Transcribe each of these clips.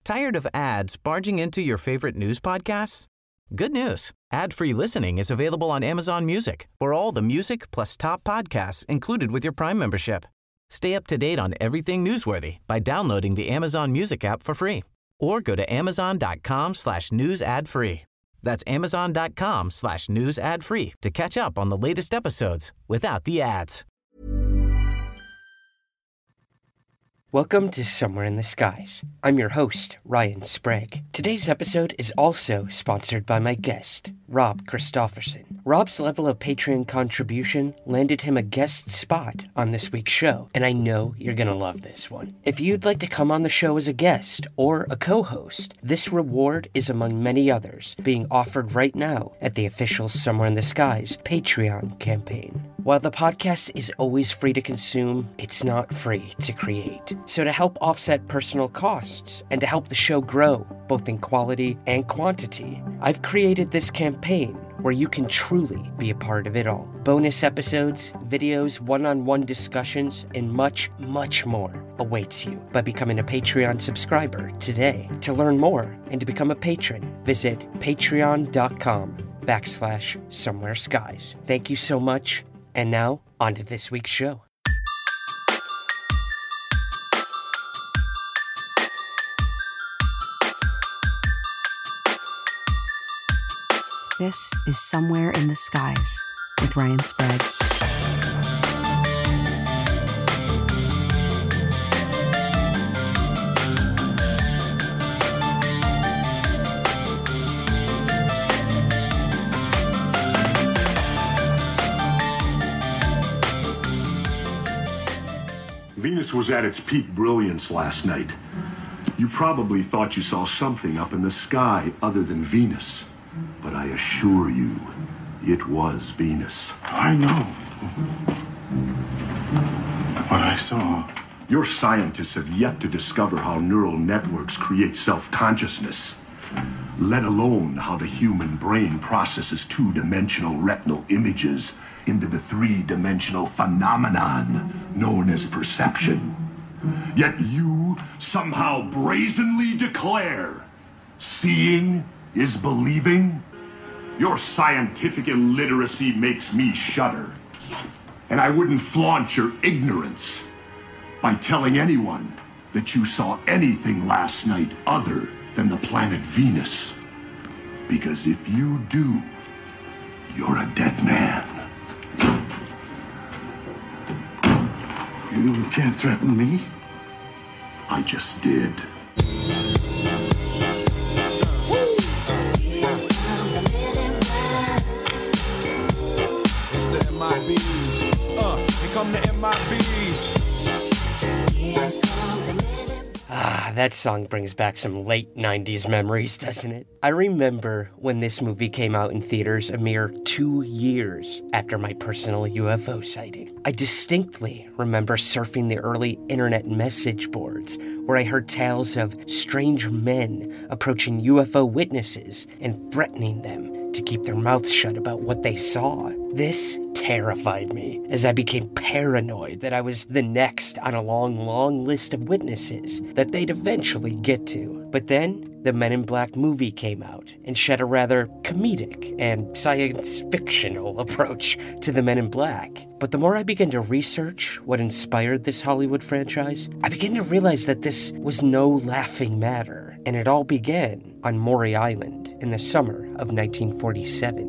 Tired of ads barging into your favorite news podcasts? Good news. Ad-free listening is available on Amazon Music for all the music plus top podcasts included with your Prime membership. Stay up to date on everything newsworthy by downloading the Amazon Music app for free or go to amazon.com/news ad free. That's amazon.com/news ad free to catch up on the latest episodes without the ads. Welcome to Somewhere in the Skies. I'm your host, Ryan Sprague. Today's episode is also sponsored by my guest, Rob Christofferson. Rob's level of Patreon contribution landed him a guest spot on this week's show, and I know you're going to love this one. If you'd like to come on the show as a guest or a co-host, this reward is among many others being offered right now at the official Somewhere in the Skies Patreon campaign. While the podcast is always free to consume, it's not free to create. So to help offset personal costs and to help the show grow, both in quality and quantity, I've created this campaign where you can truly be a part of it all. Bonus episodes, videos, one-on-one discussions, and much, much more awaits you by becoming a Patreon subscriber today. To learn more and to become a patron, visit patreon.com/Somewhere Skies. Thank you so much. And now, on to this week's show. This is Somewhere in the Skies with Ryan Sprague. Venus was at its peak brilliance last night. You probably thought you saw something up in the sky other than Venus. But I assure you, it was Venus. I know what I saw. Your scientists have yet to discover how neural networks create self-consciousness, let alone how the human brain processes two-dimensional retinal images into the three-dimensional phenomenon known as perception. Yet you somehow brazenly declare, seeing is believing? Your scientific illiteracy makes me shudder. And I wouldn't flaunt your ignorance by telling anyone that you saw anything last night other than the planet Venus. Because if you do, you're a dead man. You can't threaten me. I just did. MIBs. Here come the MIBs. That song brings back some late 90s memories, doesn't it? I remember when this movie came out in theaters a mere 2 years after my personal UFO sighting. I distinctly remember surfing the early internet message boards where I heard tales of strange men approaching UFO witnesses and threatening them to keep their mouths shut about what they saw. This terrified me as I became paranoid that I was the next on a long list of witnesses that they'd eventually get to. But then the Men in Black movie came out and shed a rather comedic and science fictional approach to the Men in Black. But the more I began to research what inspired this Hollywood franchise, I began to realize that this was no laughing matter, and it all began on Maury Island in the summer of 1947.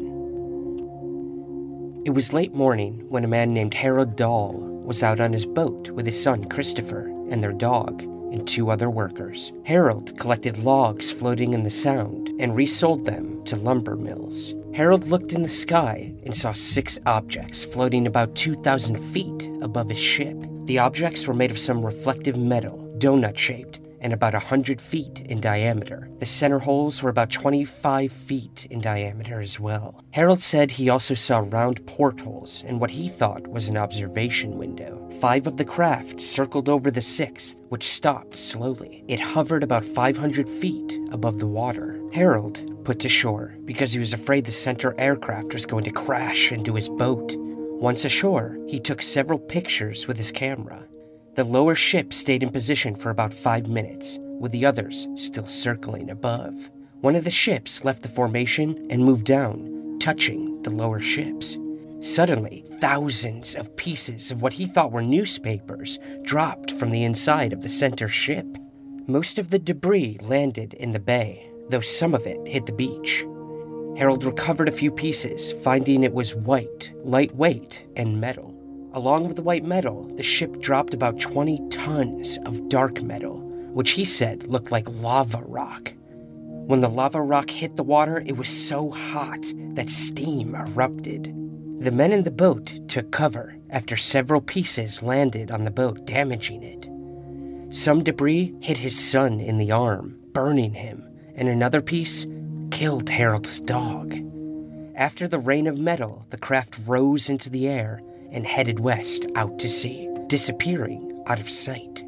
It was late morning when a man named Harold Dahl was out on his boat with his son Christopher and their dog and 2 other workers. Harold collected logs floating in the Sound and resold them to lumber mills. Harold looked in the sky and saw 6 objects floating about 2,000 feet above his ship. The objects were made of some reflective metal, donut-shaped, and about 100 feet in diameter. The center holes were about 25 feet in diameter as well. Harold said he also saw round portholes in what he thought was an observation window. 5 of the craft circled over the 6th, which stopped slowly. It hovered about 500 feet above the water. Harold put to shore because he was afraid the center aircraft was going to crash into his boat. Once ashore, he took several pictures with his camera. The lower ship stayed in position for about 5 minutes, with the others still circling above. One of the ships left the formation and moved down, touching the lower ships. Suddenly, thousands of pieces of what he thought were newspapers dropped from the inside of the center ship. Most of the debris landed in the bay, though some of it hit the beach. Harold recovered a few pieces, finding it was white, lightweight, and metal. Along with the white metal, the ship dropped about 20 tons of dark metal, which he said looked like lava rock. When the lava rock hit the water, it was so hot that steam erupted. The men in the boat took cover after several pieces landed on the boat, damaging it. Some debris hit his son in the arm, burning him, and another piece killed Harold's dog. After the rain of metal, the craft rose into the air and headed west out to sea, disappearing out of sight.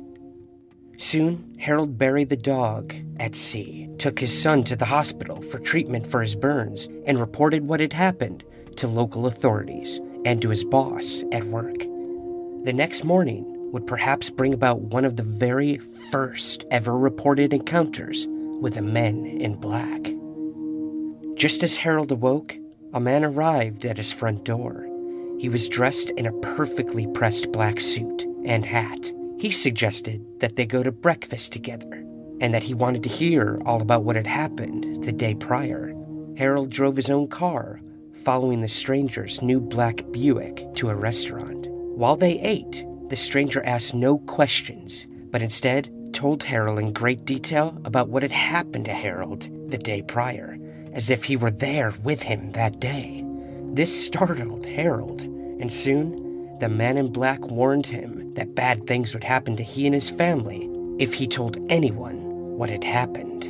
Soon, Harold buried the dog at sea, took his son to the hospital for treatment for his burns, and reported what had happened to local authorities and to his boss at work. The next morning would perhaps bring about one of the very first ever reported encounters with the men in black. Just as Harold awoke, a man arrived at his front door. He was dressed in a perfectly pressed black suit and hat. He suggested that they go to breakfast together, and that he wanted to hear all about what had happened the day prior. Harold drove his own car, following the stranger's new black Buick to a restaurant. While they ate, the stranger asked no questions, but instead told Harold in great detail about what had happened to Harold the day prior, as if he were there with him that day. This startled Harold, and soon the man in black warned him that bad things would happen to he and his family if he told anyone what had happened.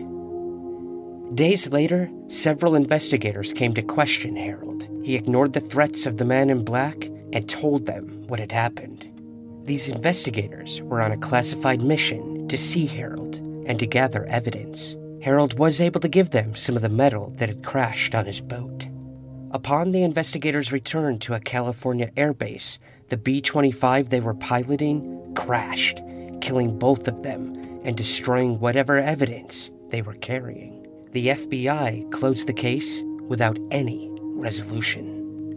Days later, several investigators came to question Harold. He ignored the threats of the man in black and told them what had happened. These investigators were on a classified mission to see Harold and to gather evidence. Harold was able to give them some of the metal that had crashed on his boat. Upon the investigators' return to a California airbase, the B-25 they were piloting crashed, killing both of them and destroying whatever evidence they were carrying. The FBI closed the case without any resolution.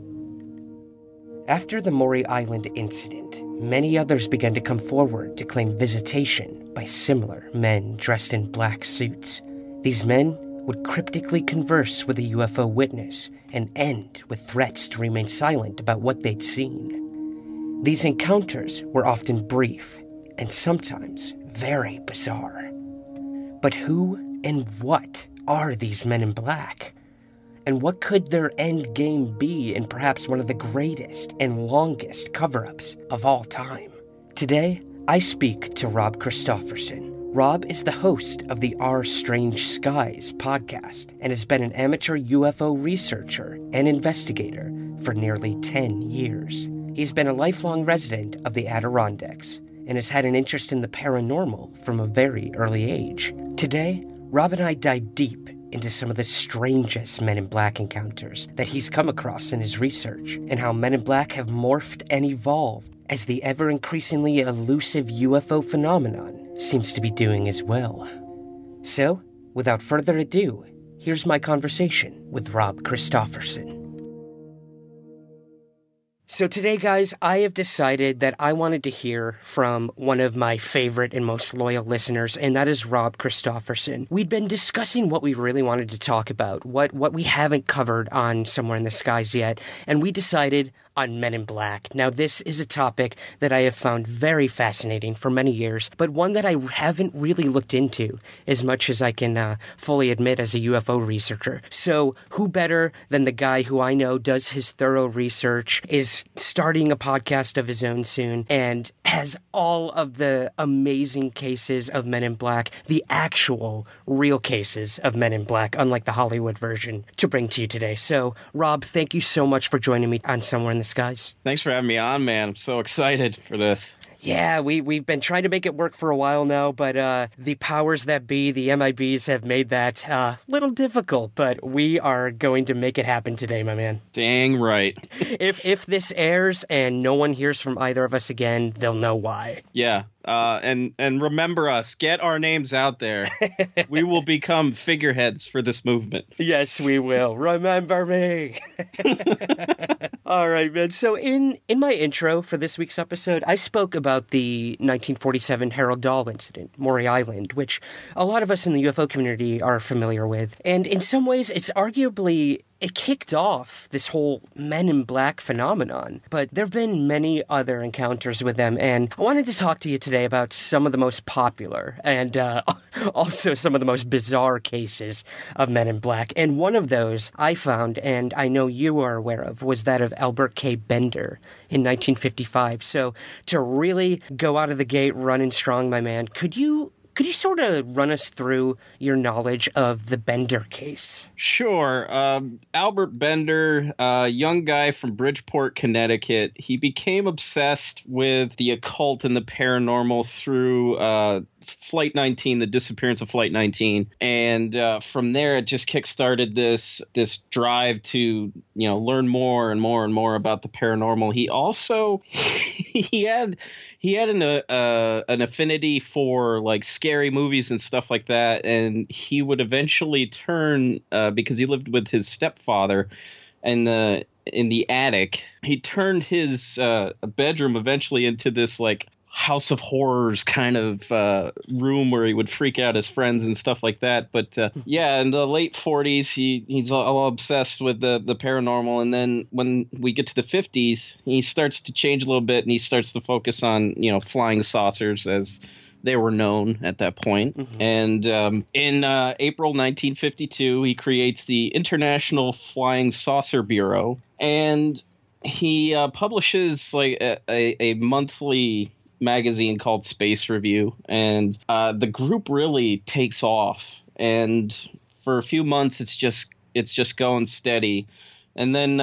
After the Maury Island incident, many others began to come forward to claim visitation by similar men dressed in black suits. These men would cryptically converse with a UFO witness and end with threats to remain silent about what they'd seen. These encounters were often brief and sometimes very bizarre. But who and what are these men in black? And what could their end game be in perhaps one of the greatest and longest cover-ups of all time? Today, I speak to Rob Christofferson. Rob is the host of the Our Strange Skies podcast and has been an amateur UFO researcher and investigator for nearly 10 years. He's been a lifelong resident of the Adirondacks and has had an interest in the paranormal from a very early age. Today, Rob and I dive deep into some of the strangest Men in Black encounters that he's come across in his research, and how Men in Black have morphed and evolved as the ever-increasingly elusive UFO phenomenon seems to be doing as well. So, without further ado, here's my conversation with Rob Christofferson. So today, guys, I have decided that I wanted to hear from one of my favorite and most loyal listeners, and that is Rob Christofferson. We'd been discussing what we really wanted to talk about, what we haven't covered on Somewhere in the Skies yet, and we decided on Men in Black. Now, this is a topic that I have found very fascinating for many years, but one that I haven't really looked into as much as I can fully admit as a UFO researcher. So, who better than the guy who I know does his thorough research, is starting a podcast of his own soon, and has all of the amazing cases of Men in Black, the actual real cases of Men in Black, unlike the Hollywood version, to bring to you today. So, Rob, thank you so much for joining me on Somewhere in the Skies. Thanks for having me on, man. I'm so excited for this. Yeah, we've been trying to make it work for a while now, but the powers that be, the MIBs, have made that a little difficult, but we are going to make it happen today, my man. Dang right. If this airs and no one hears from either of us again, they'll know why. Yeah, And remember us. Get our names out there. We will become figureheads for this movement. Yes, we will. Remember me. All right, man. So in my intro for this week's episode, I spoke about the 1947 Harold Dahl incident, Maury Island, which a lot of us in the UFO community are familiar with. And in some ways, it's arguably... it kicked off this whole Men in Black phenomenon, but there have been many other encounters with them, and I wanted to talk to you today about some of the most popular and also some of the most bizarre cases of Men in Black. And one of those I found, and I know you are aware of, was that of Albert K. Bender in 1955. So to really go out of the gate running strong, my man, could you sort of run us through your knowledge of the Bender case? Sure. Albert Bender, a young guy from Bridgeport, Connecticut, he became obsessed with the occult and the paranormal through Flight 19, the disappearance of Flight 19. And from there, it just kickstarted this drive to, learn more and more and more about the paranormal. He also, he had an affinity for like scary movies and stuff like that. And he would eventually turn, because he lived with his stepfather and in the attic, he turned his bedroom eventually into this like House of Horrors kind of room where he would freak out his friends and stuff like that. But in the late 40s, he's all obsessed with the paranormal. And then when we get to the 50s, he starts to change a little bit, and he starts to focus on, flying saucers as they were known at that point. Mm-hmm. And in April 1952, he creates the International Flying Saucer Bureau, and he publishes like a monthly magazine called Space Review, and the group really takes off, and for a few months it's just going steady. And then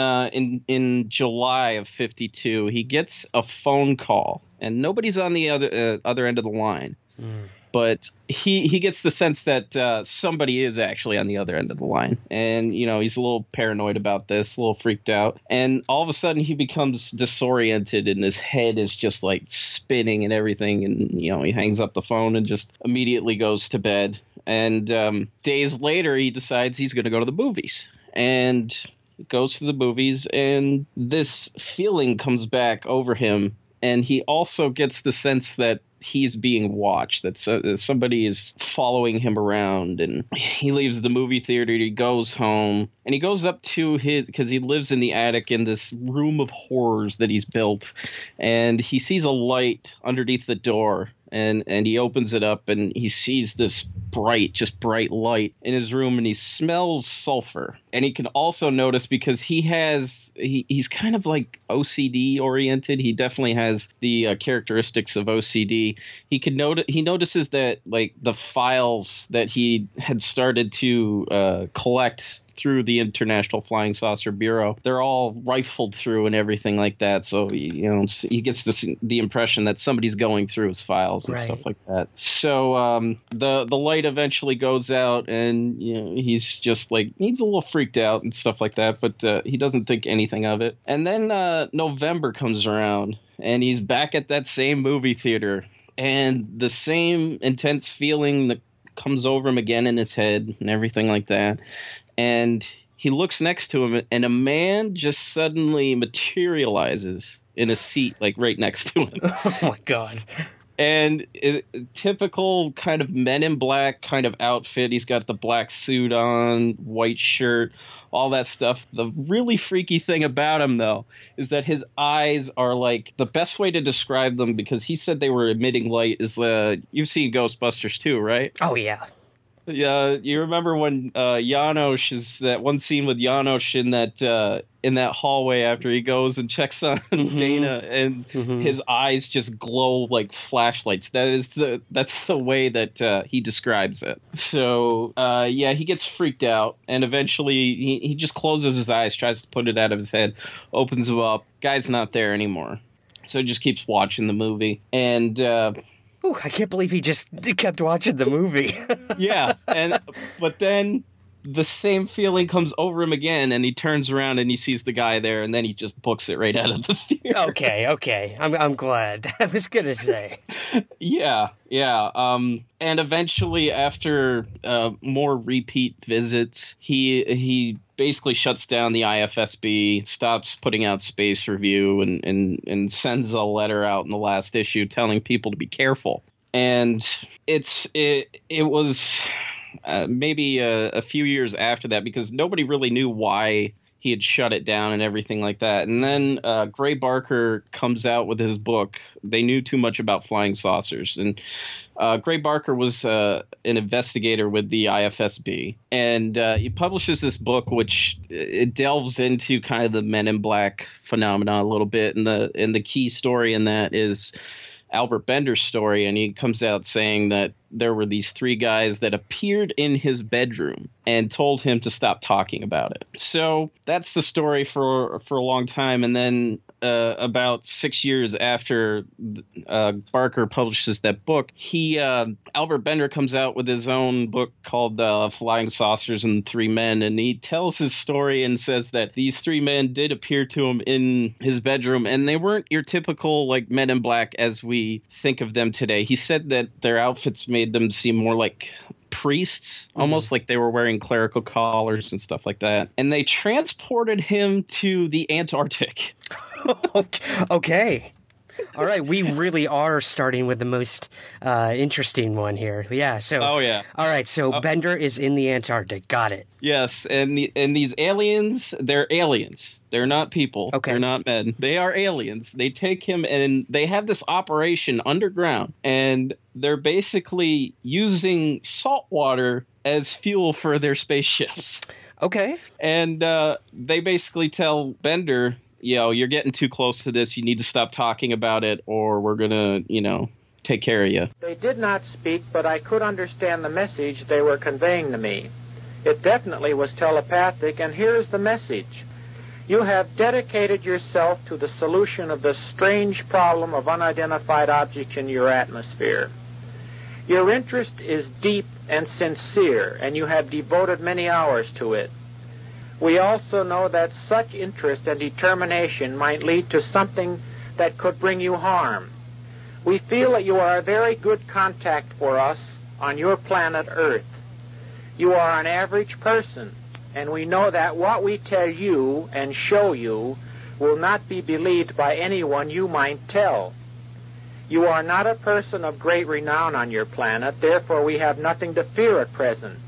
in July of 52, he gets a phone call, and nobody's on the other end of the line. But he gets the sense that somebody is actually on the other end of the line. And, he's a little paranoid about this, a little freaked out. And all of a sudden he becomes disoriented, and his head is just like spinning and everything. And, he hangs up the phone and just immediately goes to bed. And days later, he decides he's going to go to the movies. And goes to the movies, and this feeling comes back over him. And he also gets the sense that he's being watched, that somebody is following him around. And he leaves the movie theater, he goes home, and he goes up to because he lives in the attic in this room of horrors that he's built. And he sees a light underneath the door. And he opens it up, and he sees this bright light in his room, and he smells sulfur. And he can also notice, because he's kind of like OCD oriented. He definitely has the characteristics of OCD. He notices that like the files that he had started to collect through the International Flying Saucer Bureau, they're all rifled through and everything like that. So, he gets the impression that somebody's going through his files and stuff like that. So the light eventually goes out, and he's just like, he's a little freaked out and stuff like that, but he doesn't think anything of it. And then November comes around, and he's back at that same movie theater, and the same intense feeling that comes over him again in his head and everything like that. And he looks next to him, and a man just suddenly materializes in a seat, like right next to him. Oh my God. And typical kind of Men in Black kind of outfit. He's got the black suit on, white shirt, all that stuff. The really freaky thing about him, though, is that his eyes are like, the best way to describe them, because he said they were emitting light, is you've seen Ghostbusters too, right? Oh, yeah. Yeah, you remember when Janosch is that one scene with Janosch in that hallway after he goes and checks on Dana, and his eyes just glow like flashlights. That's the way that he describes it. So he gets freaked out, and eventually he just closes his eyes, tries to put it out of his head, opens them up. Guy's not there anymore, so he just keeps watching the movie. And I can't believe he just kept watching the movie. Yeah, but then the same feeling comes over him again, and he turns around and he sees the guy there, and then he just books it right out of the theater. Okay. I'm glad. I was gonna say. Yeah. And eventually, after more repeat visits, he basically shuts down the IFSB, stops putting out Space Review, and sends a letter out in the last issue telling people to be careful. And it was maybe a few years after that, because nobody really knew why he had shut it down and everything like that. And then Gray Barker comes out with his book, They Knew Too Much About Flying Saucers. And Gray Barker was an investigator with the IFSB. And he publishes this book, which it delves into kind of the Men in Black phenomena a little bit. And the key story in that is Albert Bender's story, and he comes out saying that there were these three guys that appeared in his bedroom and told him to stop talking about it. So that's the story for a long time. And then about 6 years after Barker publishes that book, Albert Bender comes out with his own book called Flying Saucers and Three Men, and he tells his story and says that these three men did appear to him in his bedroom, and they weren't your typical like Men in Black as we think of them today. He said that their outfits made them seem more like priests, almost like they were wearing clerical collars and stuff like that. And they transported him to the Antarctic. Okay. All right, we really are starting with the most interesting one here. Yeah. So. Oh yeah. All right. So Bender is in the Antarctic. Got it. Yes, and these aliens, they're aliens. They're not people. Okay. They're not men. They are aliens. They take him and they have this operation underground, and they're basically using salt water as fuel for their spaceships. Okay. And they basically tell Bender, you're getting too close to this. You need to stop talking about it, or we're going to, take care of you. They did not speak, but I could understand the message they were conveying to me. It definitely was telepathic, and here's the message. You have dedicated yourself to the solution of the strange problem of unidentified objects in your atmosphere. Your interest is deep and sincere, and you have devoted many hours to it. We also know that such interest and determination might lead to something that could bring you harm. We feel that you are a very good contact for us on your planet Earth. You are an average person, and we know that what we tell you and show you will not be believed by anyone you might tell. You are not a person of great renown on your planet, therefore we have nothing to fear at present.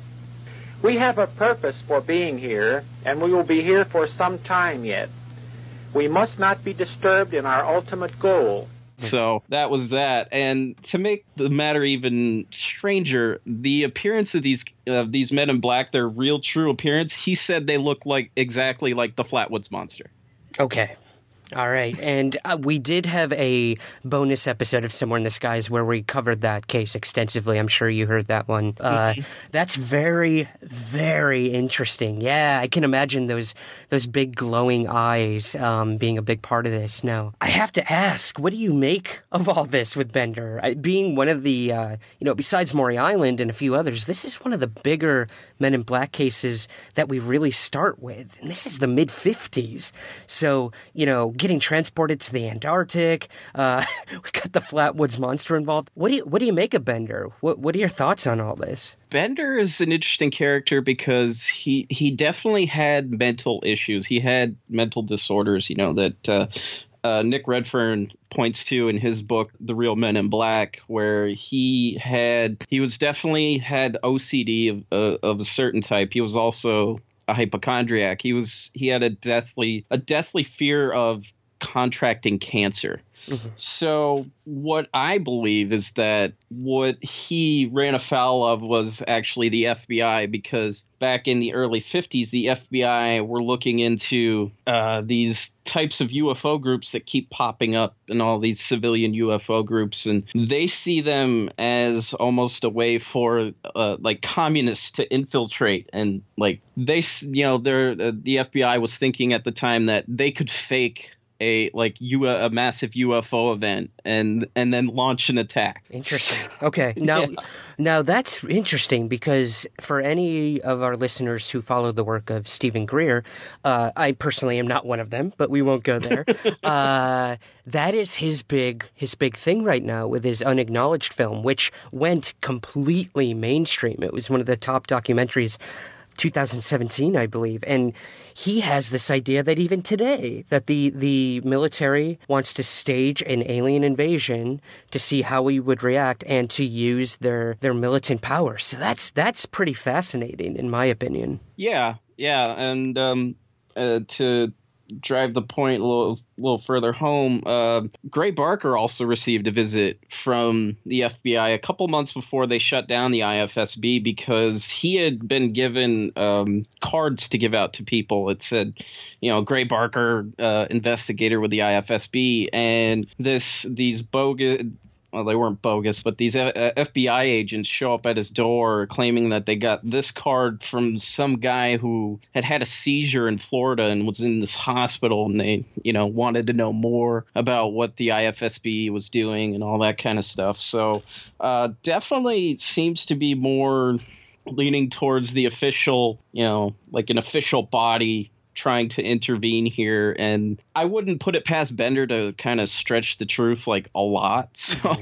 We have a purpose for being here, and we will be here for some time yet. We must not be disturbed in our ultimate goal. So that was that. And to make the matter even stranger, the appearance of these Men in Black, their real true appearance, he said they look exactly like the Flatwoods Monster. Okay. All right. And we did have a bonus episode of Somewhere in the Skies where we covered that case extensively. I'm sure you heard that one. That's very, very interesting. Yeah, I can imagine those big glowing eyes being a big part of this. Now, I have to ask, what do you make of all this with Bender? Being one of the, besides Maury Island and a few others, this is one of the bigger Men in Black cases that we really start with. And this is the mid-50s. So, getting transported to the Antarctic. We've got the Flatwoods Monster involved. What do you make of Bender? What are your thoughts on all this? Bender is an interesting character because he definitely had mental issues. He had mental disorders, that Nick Redfern points to in his book, The Real Men in Black, where he was definitely had OCD of a certain type. He was also a hypochondriac. He had a deathly fear of contracting cancer. Mm-hmm. So what I believe is that what he ran afoul of was actually the FBI, because back in the early 50s, the FBI were looking into these types of UFO groups that keep popping up in all these civilian UFO groups, and they see them as almost a way for communists to infiltrate, and the FBI was thinking at the time that they could fake a massive UFO event and then launch an attack. Interesting. Okay. Now that's interesting because for any of our listeners who follow the work of Stephen Greer, I personally am not one of them, but we won't go there. That is his big thing right now with his Unacknowledged film, which went completely mainstream. It was one of the top documentaries 2017, I believe. And he has this idea that even today, that the military wants to stage an alien invasion to see how we would react and to use their militant power. So that's pretty fascinating, in my opinion. Yeah. And to drive the point a little further home, Gray Barker also received a visit from the FBI a couple months before they shut down the IFSB because he had been given cards to give out to people. It said, Gray Barker, investigator with the IFSB, and these bogus. Well, they weren't bogus, but these FBI agents show up at his door claiming that they got this card from some guy who had a seizure in Florida and was in this hospital, and they, wanted to know more about what the IFSB was doing and all that kind of stuff. So definitely seems to be more leaning towards the official, like an official body trying to intervene here, and I wouldn't put it past Bender to kind of stretch the truth like a lot.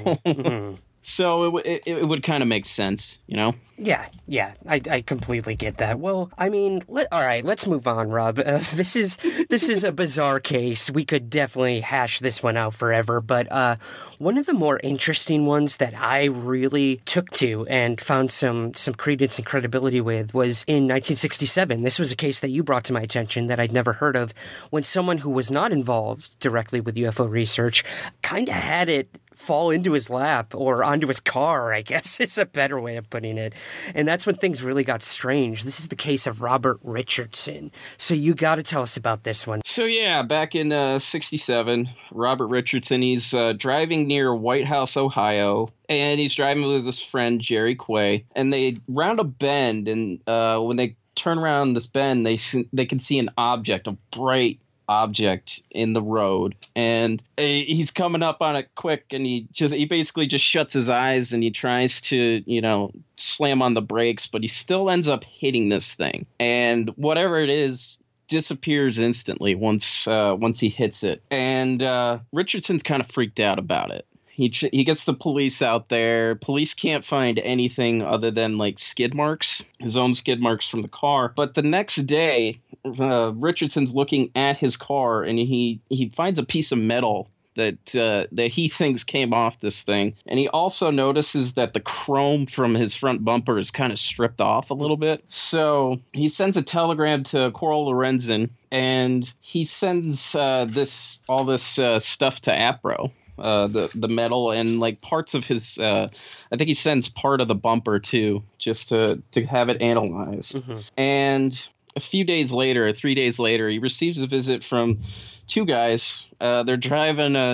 So So it would kind of make sense, Yeah, I completely get that. Well, I mean, all right, let's move on, Rob. This is a bizarre case. We could definitely hash this one out forever, but one of the more interesting ones that I really took to and found some credence and credibility with was in 1967. This was a case that you brought to my attention that I'd never heard of, when someone who was not involved directly with UFO research kind of had it fall into his lap or onto his car, I guess is a better way of putting it. And that's when things really got strange. This is the case of Robert Richardson. So you got to tell us about this one. So yeah, back in 67, Robert Richardson, he's driving near White House, Ohio, and he's driving with his friend Jerry Quay, and they round a bend, and when they turn around this bend, they can see an object, a bright object in the road, and he's coming up on it quick, and he basically just shuts his eyes and he tries to slam on the brakes, but he still ends up hitting this thing, and whatever it is disappears instantly once he hits it. And Richardson's kind of freaked out about it. He gets the police out there. Police can't find anything other than like skid marks, his own skid marks from the car. But the next day, Richardson's looking at his car, and he finds a piece of metal that he thinks came off this thing. And he also notices that the chrome from his front bumper is kind of stripped off a little bit. So he sends a telegram to Coral Lorenzen, and he sends all this stuff to APRO. The metal and like parts of his I think he sends part of the bumper too, just to have it analyzed. Mm-hmm. And a few days later, 3 days later, he receives a visit from two guys. They're driving a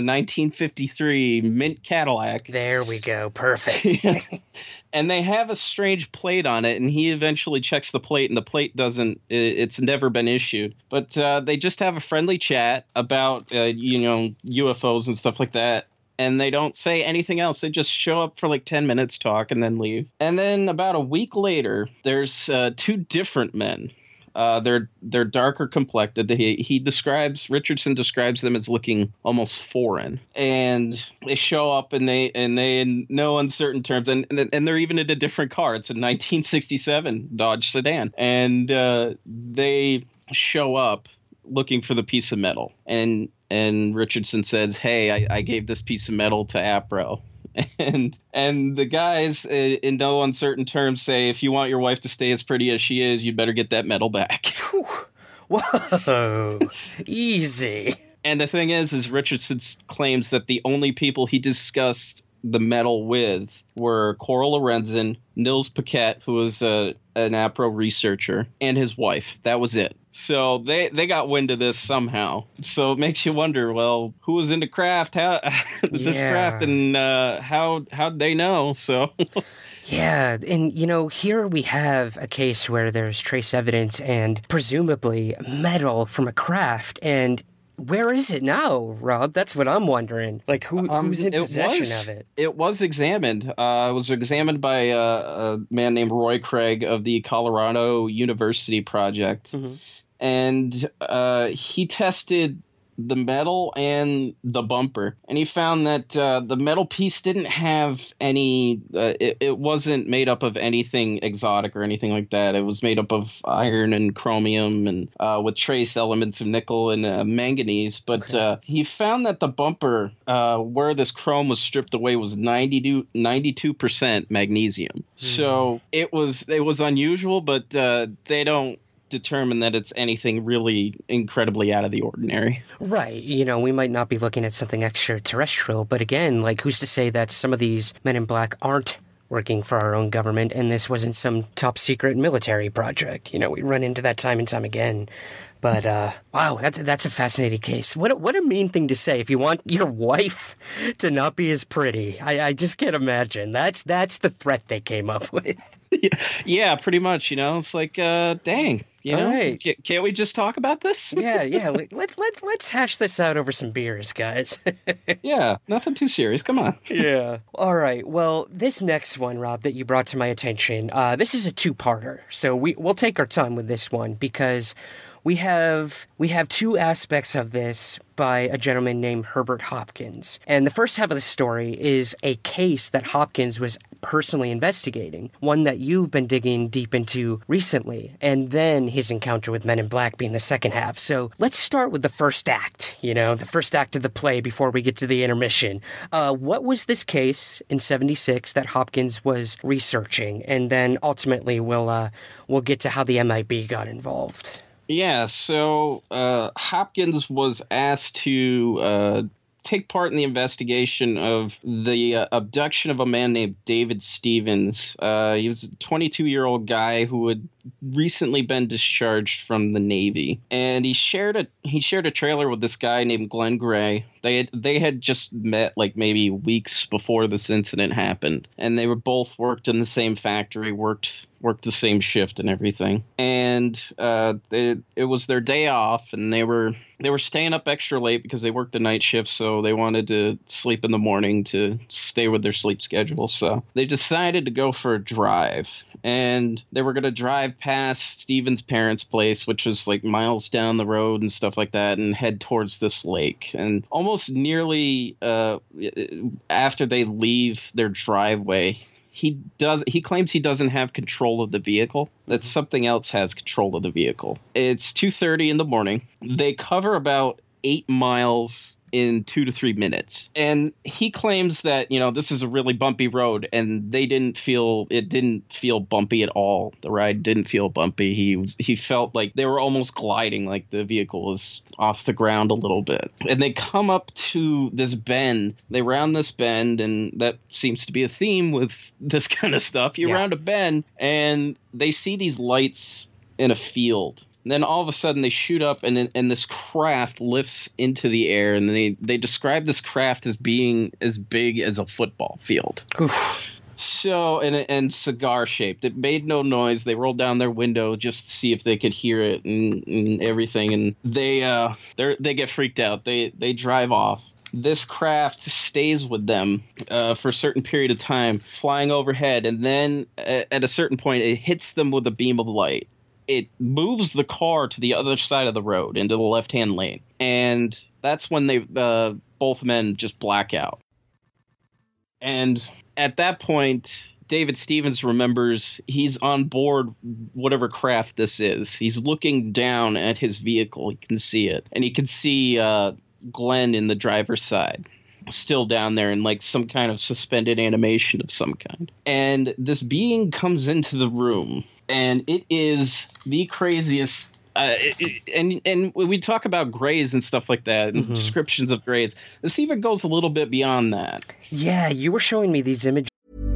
1953 mint Cadillac. There we go. Perfect. And they have a strange plate on it, and he eventually checks the plate, and the plate it's never been issued. But they just have a friendly chat about, UFOs and stuff like that. And they don't say anything else. They just show up for like 10 minutes, talk, and then leave. And then about a week later, there's two different men. They're darker complected. Richardson describes them as looking almost foreign, and they show up and they in no uncertain terms, and they're even in a different car. It's a 1967 Dodge sedan, and they show up looking for the piece of metal, and Richardson says, "Hey, I gave this piece of metal to APRO." And the guys, in no uncertain terms, say, if you want your wife to stay as pretty as she is, you'd better get that metal back. Whoa, easy. And the thing is Richardson claims that the only people he discussed the metal with were Coral Lorenzen, Nils Paquette, who was an APRO researcher, and his wife. That was it. So they got wind of this somehow. So it makes you wonder, well, who was into craft? This craft, and how'd they know? So. Yeah, and here we have a case where there's trace evidence and presumably metal from a craft, and where is it now, Rob? That's what I'm wondering. Like, who's in possession of it? It was examined. It was examined by a man named Roy Craig of the Colorado University Project. Mm-hmm. And he tested the metal and the bumper, and he found that the metal piece didn't have any it wasn't made up of anything exotic or anything like that. It was made up of iron and chromium and with trace elements of nickel and manganese, but he found that the bumper where this chrome was stripped away was 92% magnesium. So it was unusual, but they don't determine that it's anything really incredibly out of the ordinary. Right. You know, we might not be looking at something extraterrestrial, but again, like, who's to say that some of these men in black aren't working for our own government and this wasn't some top secret military project? You know, we run into that time and time again. But, wow, that's a fascinating case. What a mean thing to say if you want your wife to not be as pretty. I just can't imagine. That's the threat they came up with. Yeah, pretty much, you know. It's like, dang. You know, right. Can't we just talk about this? Yeah. Let's hash this out over some beers, guys. Yeah, nothing too serious. Come on. Yeah. All right. Well, this next one, Rob, that you brought to my attention, this is a two-parter. So we'll take our time with this one because we have two aspects of this by a gentleman named Herbert Hopkins. And the first half of the story is a case that Hopkins was personally investigating, one that you've been digging deep into recently, and then his encounter with Men in Black being the second half. So let's start with the first act, the first act of the play before we get to the intermission. What was this case in 76 that Hopkins was researching? And then ultimately we'll get to how the MIB got involved. Yeah, so Hopkins was asked to take part in the investigation of the abduction of a man named David Stevens. He was a 22-year-old guy who had recently been discharged from the Navy, and he shared a trailer with this guy named Glenn Gray. They had just met like maybe weeks before this incident happened, and they were both worked in the same factory, worked the same shift and everything. And it was their day off, and they were staying up extra late because they worked the night shift, so they wanted to sleep in the morning to stay with their sleep schedule. So they decided to go for a drive, and they were going to drive past Stephen's parents' place, which was like miles down the road and stuff like that, and head towards this lake. And almost nearly after they leave their driveway, he claims he doesn't have control of the vehicle, that something else has control of the vehicle. It's 2:30 in the morning. They cover about 8 miles in 2 to 3 minutes. And he claims that, this is a really bumpy road, and it didn't feel bumpy at all. The ride didn't feel bumpy. He felt like they were almost gliding, like the vehicle was off the ground a little bit. And they come up to this bend. They round this bend, and that seems to be a theme with this kind of stuff. You round a bend, and they see these lights in a field. And then all of a sudden they shoot up, and this craft lifts into the air, and they describe this craft as being as big as a football field. Oof. So, and cigar shaped. It made no noise. They rolled down their window just to see if they could hear it and everything, and they get freaked out. They drive off. This craft stays with them for a certain period of time, flying overhead, and then at a certain point it hits them with a beam of light. It moves the car to the other side of the road into the left-hand lane. And that's when both men just black out. And at that point, David Stevens remembers he's on board whatever craft this is. He's looking down at his vehicle. He can see it. And he can see Glenn in the driver's side, still down there in like some kind of suspended animation of some kind. And this being comes into the room. And it is the craziest, and we talk about grays and stuff like that, and descriptions of grays. This even goes a little bit beyond that. Yeah, you were showing me these images.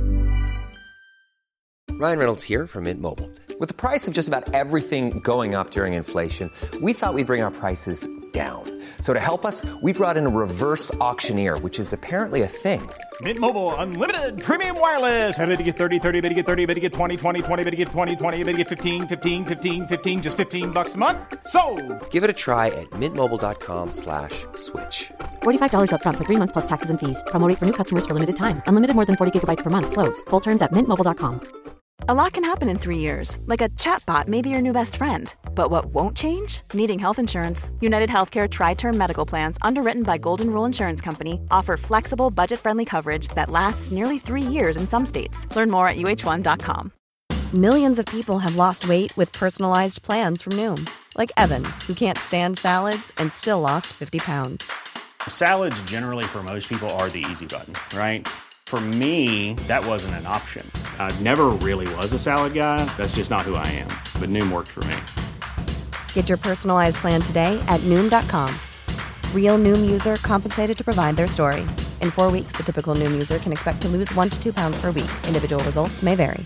Ryan Reynolds here from Mint Mobile. With the price of just about everything going up during inflation, we thought we'd bring our prices down. So to help us, we brought in a reverse auctioneer, which is apparently a thing. Mint Mobile Unlimited Premium Wireless. How to get 30, 30, bit to get 30, bit to get 20, 20, 20, bit to get 20, 20, bit to get 15, 15, 15, 15, just $15 a month? Sold! Give it a try at mintmobile.com/switch. $45 up front for 3 months plus taxes and fees. Promo rate for new customers for limited time. Unlimited more than 40 gigabytes per month. Slows full terms at mintmobile.com. A lot can happen in 3 years, like a chatbot may be your new best friend. But what won't change? Needing health insurance. United Healthcare Tri-Term Medical Plans, underwritten by Golden Rule Insurance Company, offer flexible, budget-friendly coverage that lasts nearly 3 years in some states. Learn more at uh1.com. Millions of people have lost weight with personalized plans from Noom. Like Evan, who can't stand salads and still lost 50 pounds. Salads generally for most people are the easy button, right? For me, that wasn't an option. I never really was a salad guy. That's just not who I am. But Noom worked for me. Get your personalized plan today at Noom.com. Real Noom user compensated to provide their story. In 4 weeks, the typical Noom user can expect to lose 1 to 2 pounds per week. Individual results may vary.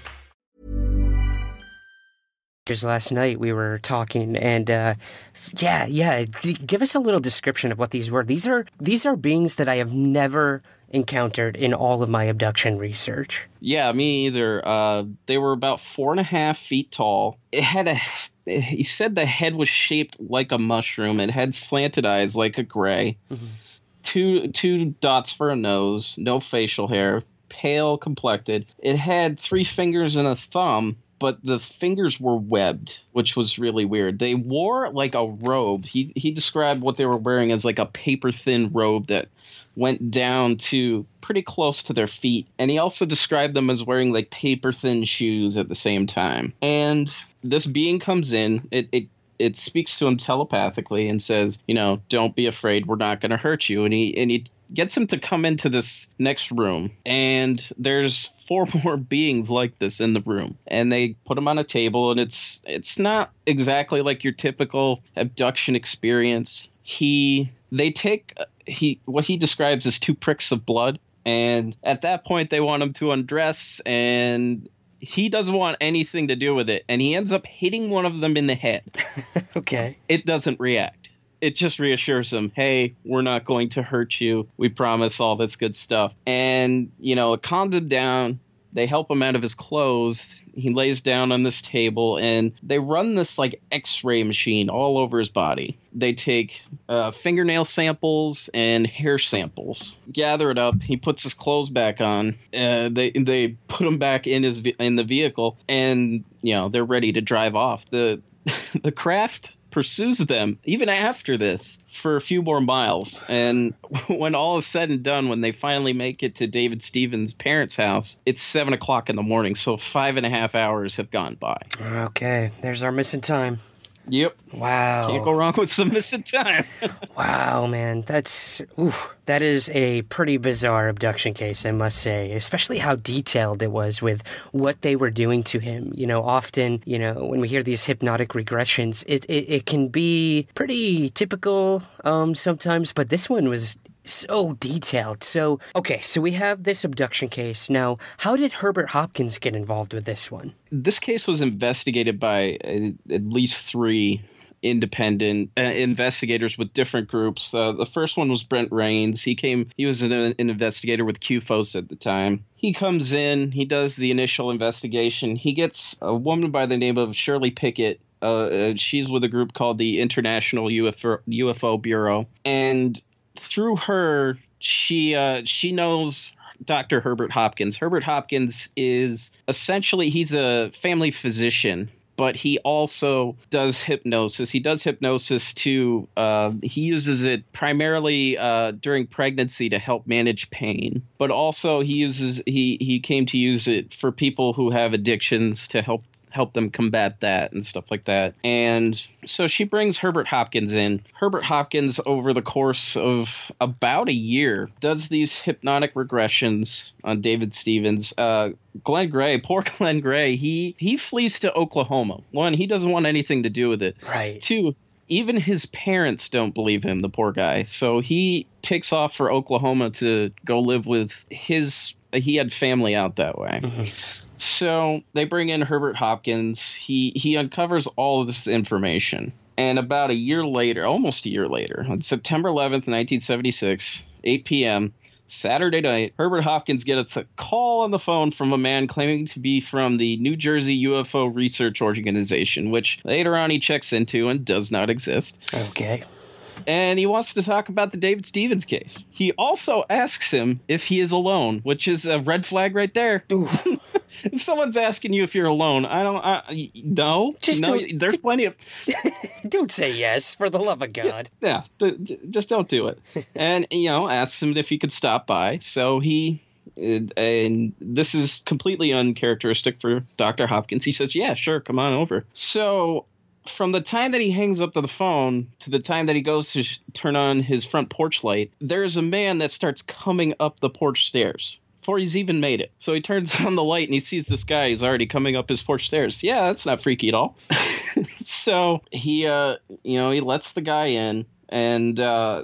Just last night we were talking, and give us a little description of what these were. These are beings that I have never encountered in all of my abduction research. Yeah, me either. They were about 4.5 feet tall. He said the head was shaped like a mushroom. It had slanted eyes like a gray. Mm-hmm. Two dots for a nose, no facial hair, pale complected. It had 3 fingers and a thumb, but the fingers were webbed, which was really weird. They wore like a robe. He described what they were wearing as like a paper-thin robe that went down to pretty close to their feet. And he also described them as wearing like paper-thin shoes at the same time. And this being comes in. It speaks to him telepathically and says, don't be afraid. We're not going to hurt you. And he gets him to come into this next room. And there's 4 more beings like this in the room. And they put him on a table. And it's not exactly like your typical abduction experience. What he describes as 2 pricks of blood. And at that point, they want him to undress, and he doesn't want anything to do with it. And he ends up hitting one of them in the head. Okay. It doesn't react. It just reassures him, hey, we're not going to hurt you. We promise, all this good stuff. And, it calmed him down. They help him out of his clothes. He lays down on this table, and they run this like X-ray machine all over his body. They take fingernail samples and hair samples, gather it up. He puts his clothes back on. They put him back in the vehicle, and they're ready to drive off. The craft pursues them even after this for a few more miles. And when all is said and done, when they finally make it to David Stevens' parents' house, it's 7 o'clock in the morning. So 5.5 hours have gone by. Okay. There's our missing time. Yep. Wow. Can't go wrong with some missing time. Wow, man. That is a pretty bizarre abduction case, I must say, especially how detailed it was with what they were doing to him. Often, when we hear these hypnotic regressions, it can be pretty typical sometimes, but this one was so detailed. So we have this abduction case. Now, how did Herbert Hopkins get involved with this one? This case was investigated by at least 3 independent investigators with different groups. The first one was Brent Rains. He was an investigator with QFOS at the time. He comes in, he does the initial investigation. He gets a woman by the name of Shirley Pickett. She's with a group called the International UFO Bureau. And through her, she knows Dr. Herbert Hopkins. Herbert Hopkins is essentially, he's a family physician, but he also does hypnosis. He does hypnosis he uses it primarily during pregnancy to help manage pain, but also he came to use it for people who have addictions to help them combat that and stuff like that. And so she brings Herbert Hopkins in. Herbert Hopkins, over the course of about a year, does these hypnotic regressions on David Stevens. Glenn Gray, poor Glenn Gray, he flees to Oklahoma. 1, he doesn't want anything to do with it. Right. 2, even his parents don't believe him, the poor guy. So he takes off for Oklahoma to go live with he had family out that way. Mm-hmm. So they bring in Herbert Hopkins. He uncovers all of this information. And about a year later, almost a year later, on September 11th, 1976, 8 p.m., Saturday night, Herbert Hopkins gets a call on the phone from a man claiming to be from the New Jersey UFO Research Organization, which later on he checks into and does not exist. Okay. And he wants to talk about the David Stevens case. He also asks him if he is alone, which is a red flag right there. If someone's asking you if you're alone, no. There's plenty of... Don't say yes, for the love of God. Yeah, just don't do it. And, asks him if he could stop by. So and this is completely uncharacteristic for Dr. Hopkins. He says, yeah, sure, come on over. So from the time that he hangs up the phone to the time that he goes to turn on his front porch light, there's a man that starts coming up the porch stairs before he's even made it. So he turns on the light and he sees this guy. He's already coming up his porch stairs. Yeah, that's not freaky at all. So he, he lets the guy in, and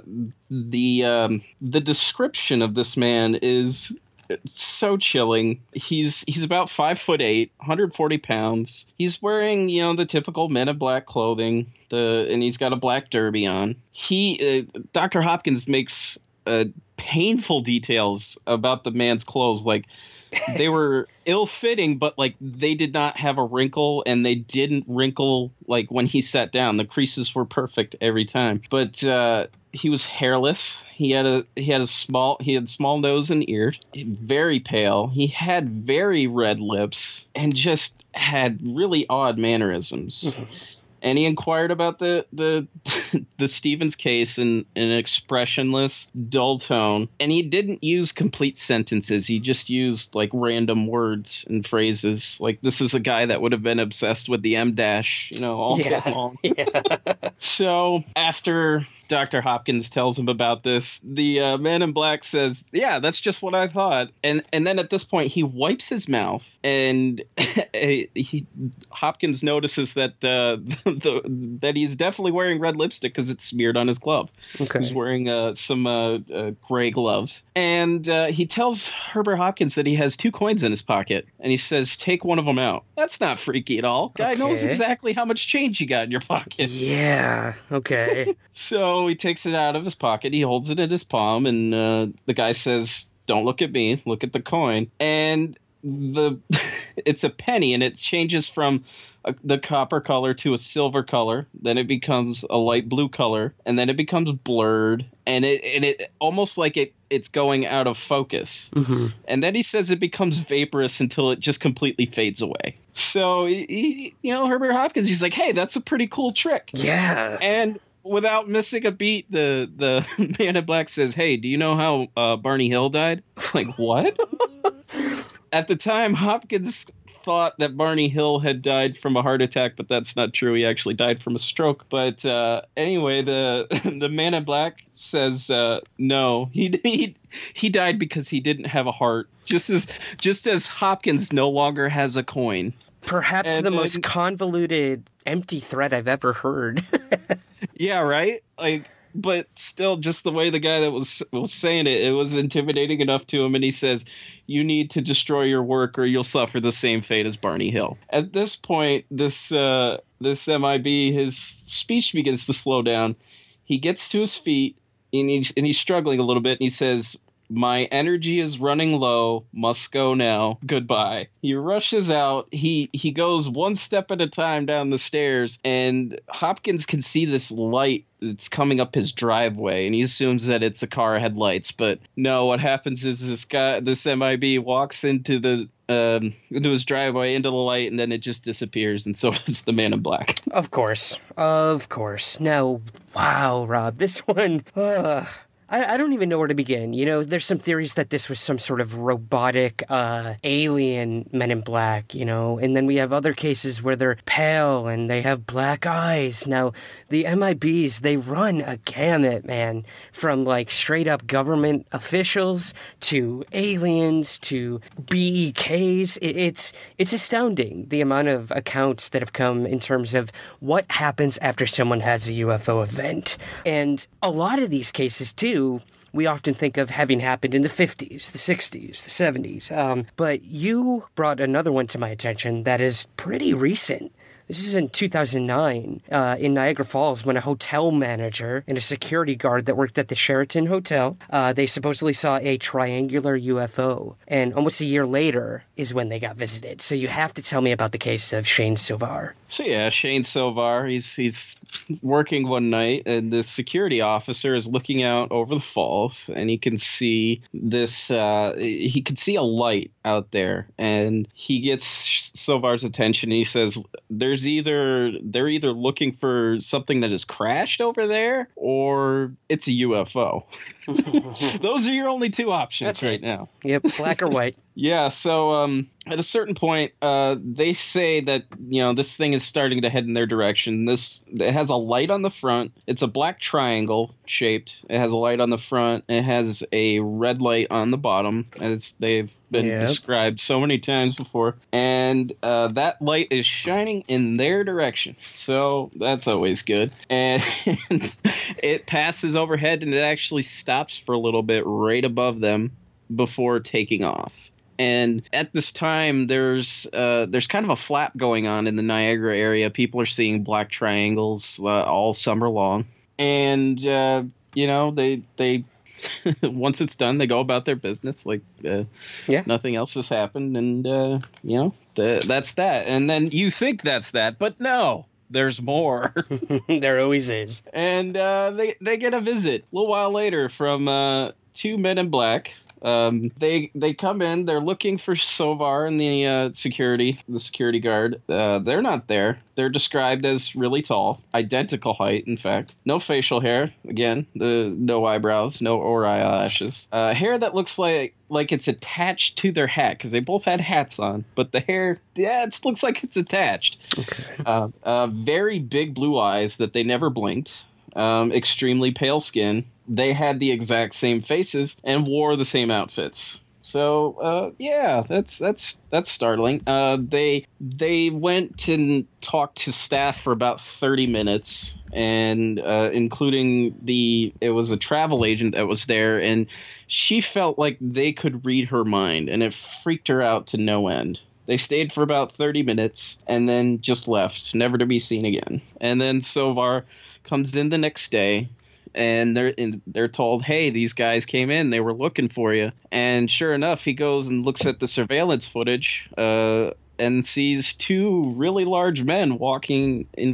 the description of this man is so chilling. He's about 5'8", 140 pounds. He's wearing, the typical Men in Black clothing. And he's got a black derby on. Dr. Hopkins makes painful details about the man's clothes. Like, they were ill-fitting, but like they did not have a wrinkle, and they didn't wrinkle like when he sat down. The creases were perfect every time. But he was hairless. He had small nose and ears. Very pale. He had very red lips and just had really odd mannerisms. And he inquired about the Stevens case in an expressionless, dull tone. And he didn't use complete sentences. He just used like random words and phrases. Like, this is a guy that would have been obsessed with the M-dash, all day long. Yeah. So after Dr. Hopkins tells him about this, the man in black says, yeah, that's just what I thought. And then at this point, he wipes his mouth, and Hopkins notices that that he's definitely wearing red lipstick because it's smeared on his glove. Okay. He's wearing some gray gloves. And he tells Herbert Hopkins that he has 2 coins in his pocket, and he says, take one of them out. That's not freaky at all. Guy knows exactly how much change you got in your pocket. Yeah, okay. So he takes it out of his pocket. He holds it in his palm, and the guy says, don't look at me, look at the coin. And it's a penny, and it changes from the copper color to a silver color. Then it becomes a light blue color, and then it becomes blurred, and it almost like it's going out of focus. Mm-hmm. And then he says it becomes vaporous until it just completely fades away. So Herbert Hopkins, he's like, hey, that's a pretty cool trick. Yeah. And without missing a beat, the man in black says, hey, do you know how Barney Hill died? Like, what? At the time, Hopkins thought that Barney Hill had died from a heart attack, but that's not true. He actually died from a stroke. But anyway, the man in black says no, he died because he didn't have a heart. Just as Hopkins no longer has a coin. Perhaps the most convoluted empty threat I've ever heard. Yeah, right? But still, just the way the guy that was saying it was intimidating enough to him, and he says, you need to destroy your work or you'll suffer the same fate as Barney Hill. At this point, this MIB, his speech begins to slow down. He gets to his feet, and he's struggling a little bit, and he says, my energy is running low, must go now, goodbye. He rushes out. He goes one step at a time down the stairs, and Hopkins can see this light that's coming up his driveway, and he assumes that it's a car headlights. But no, what happens is this MIB walks into his driveway, into the light, and then it just disappears, and so does the man in black. Of course. Now, wow, Rob, this one... I don't even know where to begin. There's some theories that this was some sort of robotic alien Men in Black, and then we have other cases where they're pale and they have black eyes. Now, the MIBs, they run a gamut, man, from like straight up government officials to aliens to BEKs. It's astounding the amount of accounts that have come in terms of what happens after someone has a UFO event. And a lot of these cases, too, we often think of having happened in the 50s, the 60s, the 70s. But you brought another one to my attention that is pretty recent. This is in 2009 in Niagara Falls when a hotel manager and a security guard that worked at the Sheraton Hotel, they supposedly saw a triangular UFO. And almost a year later is when they got visited. So you have to tell me about the case of Shane Silvar. So yeah, Shane Silvar, he's working one night, and the security officer is looking out over the falls, and he can see this. He can see a light out there, and he gets Silvar's attention. And he says, they're either looking for something that has crashed over there, or it's a UFO. Those are your only two options now. Yep, black or white. Yeah, so at a certain point, they say that, this thing is starting to head in their direction. It has a light on the front. It's a black triangle shaped. It has a light on the front. It has a red light on the bottom, as they've been described so many times before. And that light is shining in their direction. So that's always good. And it passes overhead, and it actually stops for a little bit right above them before taking off. And at this time, there's kind of a flap going on in the Niagara area. People are seeing black triangles all summer long. And, they once it's done, they go about their business like nothing else has happened. And, that's that. And then you think that's that, but no. There's more. There always is. And they get a visit a little while later from two men in black. They come in. They're looking for Silvar and the security guard. They're not there. They're described as really tall, identical height, in fact. No facial hair. Again, no eyebrows, or eyelashes. Hair that looks like it's attached to their hat, because they both had hats on. But the hair, it looks like it's attached. Okay. Very big blue eyes that they never blinked. Extremely pale skin. They had the exact same faces and wore the same outfits. So, that's startling. They went and talked to staff for about 30 minutes, and including it was a travel agent that was there, and she felt like they could read her mind, and it freaked her out to no end. They stayed for about 30 minutes and then just left, never to be seen again. And then Silvar comes in the next day, and they're told, hey, these guys came in, they were looking for you. And sure enough, he goes and looks at the surveillance footage and sees two really large men walking in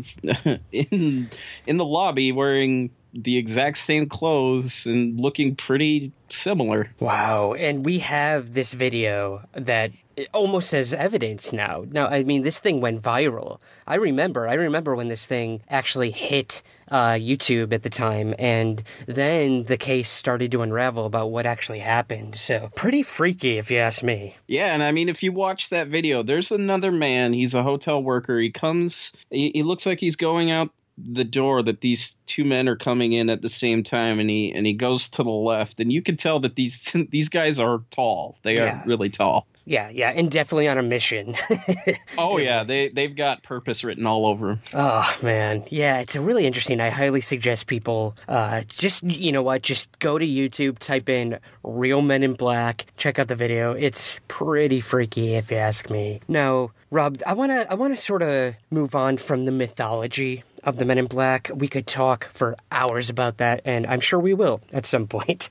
the lobby wearing the exact same clothes and looking pretty similar. Wow. And we have this video that almost as evidence now. Now, I mean, this thing went viral. I remember when this thing actually hit YouTube at the time, and then the case started to unravel about what actually happened. So pretty freaky, if you ask me. Yeah, and I mean, if you watch that video, there's another man. He's a hotel worker. He looks like he's going out the door that these two men are coming in at the same time, and he goes to the left, and you can tell that these guys are tall. They are really tall. Yeah, and definitely on a mission. Oh, yeah, they've got purpose written all over them. Oh, man. Yeah, it's really interesting. I highly suggest people just go to YouTube, type in Real Men in Black, check out the video. It's pretty freaky, if you ask me. Now, Rob, I want to sort of move on from the mythology of the Men in Black. We could talk for hours about that, and I'm sure we will at some point.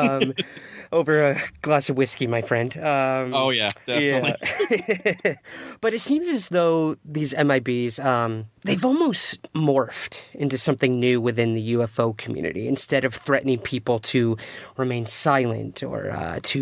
Over a glass of whiskey, my friend. Oh, yeah, definitely. Yeah. But it seems as though these MIBs, they've almost morphed into something new within the UFO community. Instead of threatening people to remain silent or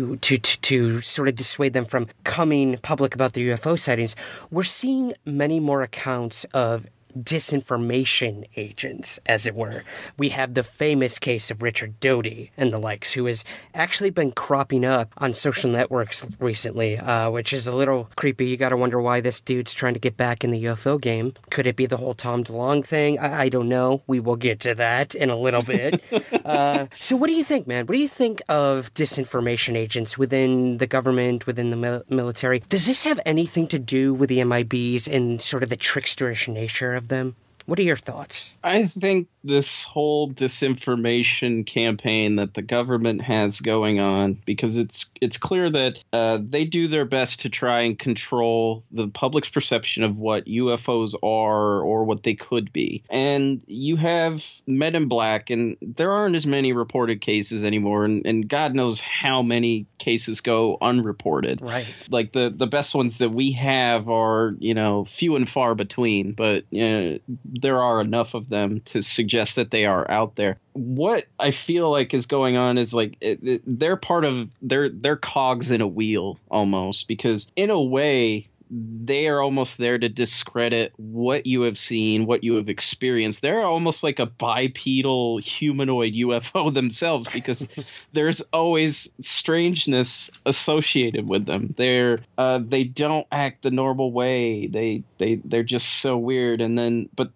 to sort of dissuade them from coming public about the UFO sightings, we're seeing many more accounts of disinformation agents, as it were. We have the famous case of Richard Doty and the likes, who has actually been cropping up on social networks recently, which is a little creepy. You gotta wonder why this dude's trying to get back in the UFO game. Could it be the whole Tom DeLonge thing? I don't know. We will get to that in a little bit. So what do you think, man? What do you think of disinformation agents within the government, within the military? Does this have anything to do with the MIBs and sort of the tricksterish nature of them? What are your thoughts? I think this whole disinformation campaign that the government has going on, because it's clear that they do their best to try and control the public's perception of what UFOs are or what they could be. And you have Men in Black, and there aren't as many reported cases anymore, and God knows how many cases go unreported. Right. Like the best ones that we have are, few and far between, but there are enough of them to suggest that they are out there. What I feel like is going on is like they're part of they're cogs in a wheel almost, because in a way they are almost there to discredit what you have seen, what you have experienced. They're almost like a bipedal humanoid UFO themselves, because there's always strangeness associated with them. They don't act the normal way. They're just so weird. But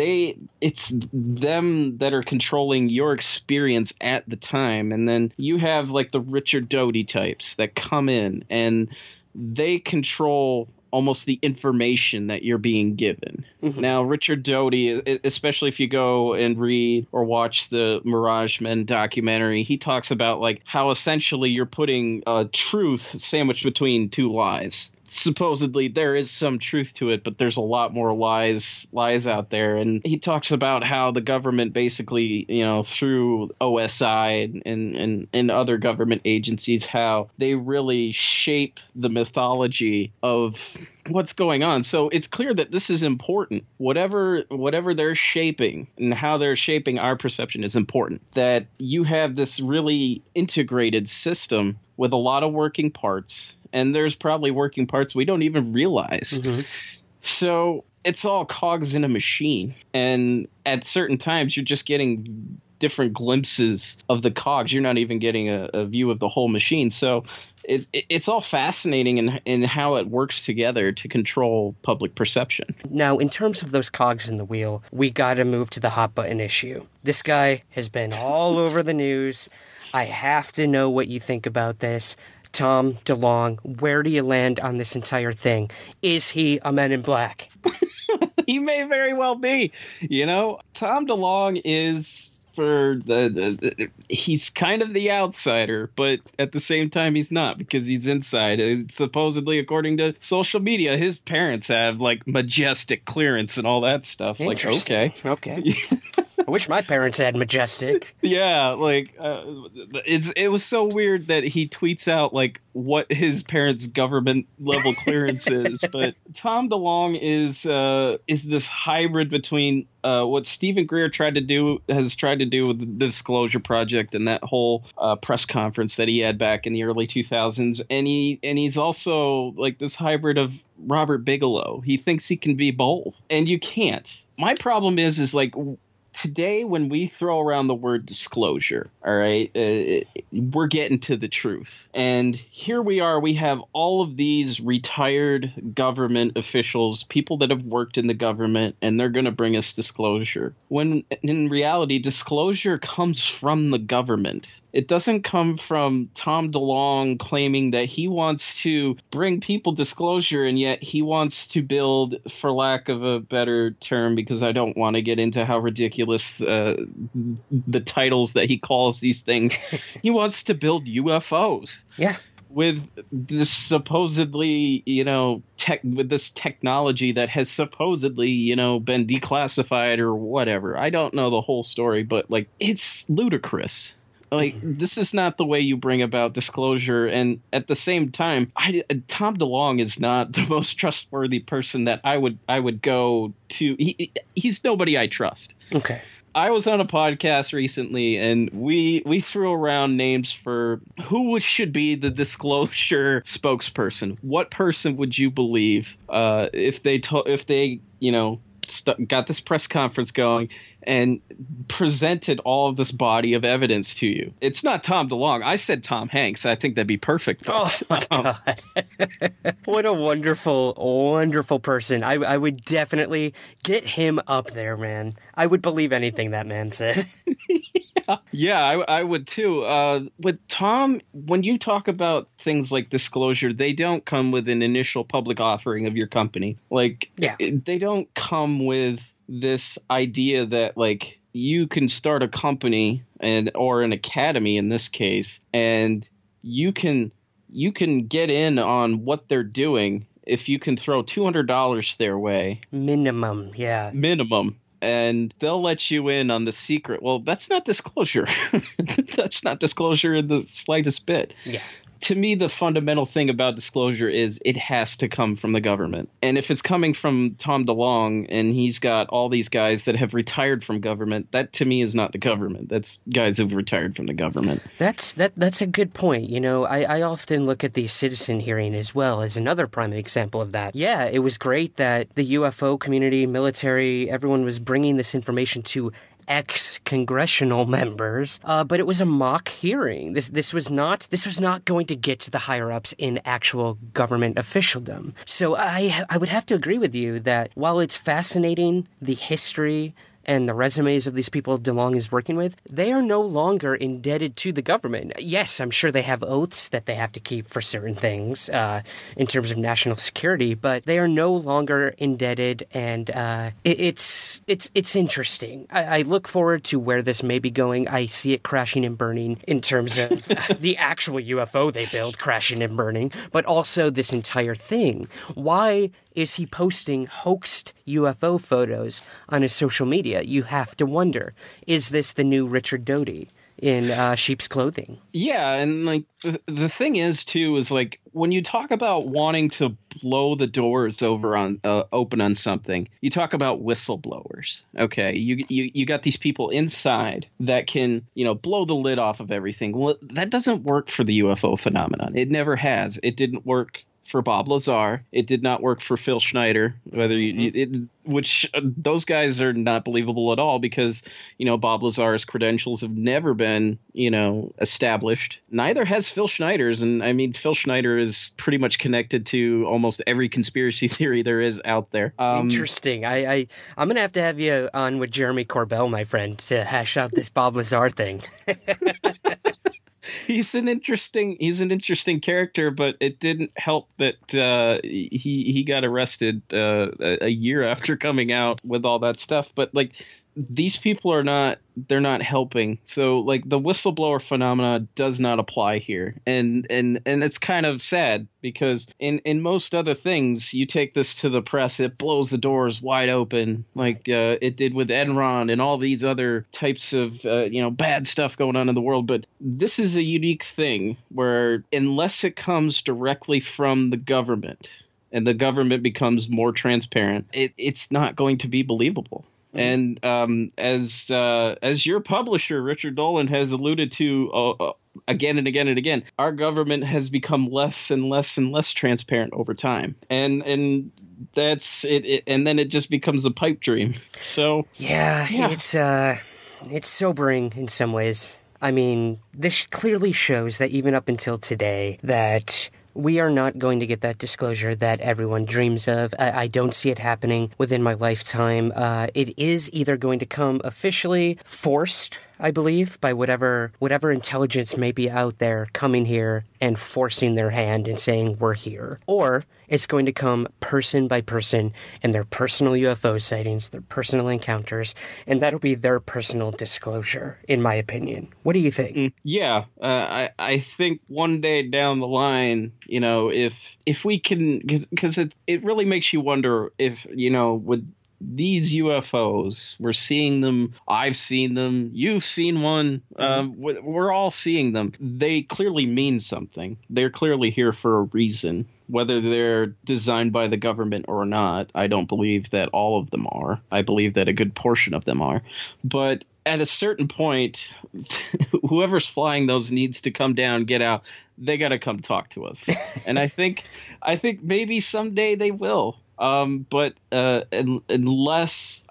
it's them that are controlling your experience at the time. And then you have like the Richard Doty types that come in and they control almost the information that you're being given. Mm-hmm. Now, Richard Doty, especially if you go and read or watch the Mirage Men documentary, he talks about like how essentially you're putting truth sandwiched between two lies. Supposedly there is some truth to it, but there's a lot more lies out there. And he talks about how the government basically, through OSI and other government agencies, how they really shape the mythology of what's going on. So it's clear that this is important. Whatever they're shaping and how they're shaping our perception is important. That you have this really integrated system with a lot of working parts. And there's probably working parts we don't even realize. Mm-hmm. So it's all cogs in a machine. And at certain times, you're just getting different glimpses of the cogs. You're not even getting a view of the whole machine. So it's all fascinating in how it works together to control public perception. Now, in terms of those cogs in the wheel, we got to move to the hot button issue. This guy has been all over the news. I have to know what you think about this. Tom DeLonge, where do you land on this entire thing? Is he a Men in Black? He may very well be. Tom DeLonge is he's kind of the outsider, but at the same time he's not, because he's inside. Supposedly, according to social media, his parents have like majestic clearance and all that stuff. Like, okay. I wish my parents had majestic. Yeah, like it was so weird that he tweets out like what his parents' government level clearance is. But Tom DeLonge is this hybrid between what Stephen Greer has tried to do with the Disclosure Project and that whole press conference that he had back in the early 2000s, and he's also like this hybrid of Robert Bigelow. He thinks he can be both, and you can't. My problem is like, today, when we throw around the word disclosure, all right, we're getting to the truth. And here we are. We have all of these retired government officials, people that have worked in the government, and they're going to bring us disclosure. When in reality, disclosure comes from the government. It doesn't come from Tom DeLonge claiming that he wants to bring people disclosure, and yet he wants to build, for lack of a better term, because I don't want to get into how ridiculous the titles that he calls these things. He wants to build UFOs. Yeah. With this supposedly, with this technology that has supposedly, been declassified or whatever. I don't know the whole story, but like, it's ludicrous. Like, this is not the way you bring about disclosure. And at the same time, Tom DeLonge is not the most trustworthy person that I would go to. He's nobody I trust. Okay. I was on a podcast recently, and we threw around names for who should be the disclosure spokesperson. What person would you believe if they got this press conference going and presented all of this body of evidence to you? It's not Tom DeLonge. I said Tom Hanks. I think that'd be perfect. Oh, my God. What a wonderful, wonderful person. I would definitely get him up there, man. I would believe anything that man said. Yeah, I would too. With Tom, when you talk about things like disclosure, they don't come with an initial public offering of your company. Like, they don't come with this idea that, like, you can start a company or an academy in this case, and you can get in on what they're doing if you can throw $200 their way. Minimum, yeah. Minimum. And they'll let you in on the secret. Well, that's not disclosure. That's not disclosure in the slightest bit. Yeah. To me, the fundamental thing about disclosure is it has to come from the government. And if it's coming from Tom DeLonge and he's got all these guys that have retired from government, that to me is not the government. That's guys who've retired from the government. That's a good point. You know, I often look at the citizen hearing as well as another prime example of that. Yeah, it was great that the UFO community, military, everyone was bringing this information to ex-congressional members, but it was a mock hearing. This was not going to get to the higher-ups in actual government officialdom. So I would have to agree with you that while it's fascinating, the history and the resumes of these people DeLonge is working with, they are no longer indebted to the government. Yes, I'm sure they have oaths that they have to keep for certain things in terms of national security, but they are no longer indebted, and it's interesting. I look forward to where this may be going. I see it crashing and burning in terms of the actual UFO they build crashing and burning, but also this entire thing. Why is he posting hoaxed UFO photos on his social media? You have to wonder, is this the new Richard Doty in sheep's clothing? Yeah, and like the thing is too is like when you talk about wanting to blow the doors open on something, you talk about whistleblowers. Okay, you got these people inside that can blow the lid off of everything. Well, that doesn't work for the UFO phenomenon. It never has. It didn't work for Bob Lazar. It did not work for Phil Schneider, which those guys are not believable at all because, Bob Lazar's credentials have never been, established. Neither has Phil Schneider's. And I mean, Phil Schneider is pretty much connected to almost every conspiracy theory there is out there. Interesting. I'm going to have you on with Jeremy Corbell, my friend, to hash out this Bob Lazar thing. He's an interesting character, but it didn't help that he got arrested a year after coming out with all that stuff. But like these people they're not helping. So like the whistleblower phenomena does not apply here. And it's kind of sad because in most other things, you take this to the press, it blows the doors wide open like it did with Enron and all these other types of, bad stuff going on in the world. But this is a unique thing where unless it comes directly from the government and the government becomes more transparent, it's not going to be believable. And as your publisher, Richard Dolan, has alluded to again and again and again, our government has become less and less and less transparent over time. And that's it. And then it just becomes a pipe dream. So, yeah. It's sobering in some ways. I mean, this clearly shows that even up until today that we are not going to get that disclosure that everyone dreams of. I don't see it happening within my lifetime. It is either going to come officially forced, I believe, by whatever intelligence may be out there coming here and forcing their hand and saying, we're here. Or it's going to come person by person and their personal UFO sightings, their personal encounters, and that'll be their personal disclosure, in my opinion. What do you think? Yeah, I think one day down the line, if we can, because it really makes you wonder if, would these UFOs, we're seeing them, I've seen them, you've seen one, we're all seeing them. They clearly mean something. They're clearly here for a reason. Whether they're designed by the government or not, I don't believe that all of them are. I believe that a good portion of them are. But at a certain point, whoever's flying those needs to come down, get out. They got to come talk to us. And I think maybe someday they will. But unless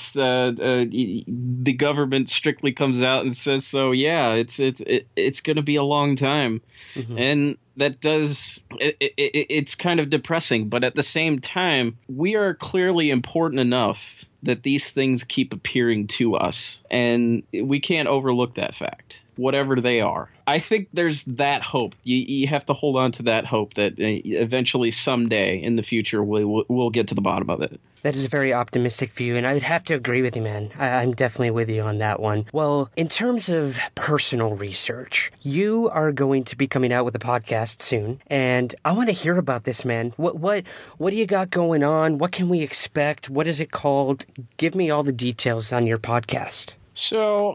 the government strictly comes out and says so, yeah, it's going to be a long time, and that it's kind of depressing. But at the same time, we are clearly important enough that these things keep appearing to us, and we can't overlook that fact. Whatever they are, I think there's that hope. You have to hold on to that hope that eventually, someday in the future, we'll get to the bottom of it. That is a very optimistic view, and I would have to agree with you, man. I'm definitely with you on that one. Well, in terms of personal research, you are going to be coming out with a podcast soon, and I want to hear about this, man. What do you got going on? What can we expect? What is it called? Give me all the details on your podcast. So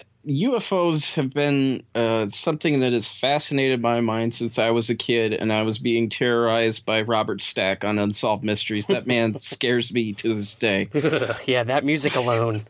UFOs have been something that has fascinated my mind since I was a kid, and I was being terrorized by Robert Stack on Unsolved Mysteries. That man scares me to this day. Yeah, that music alone.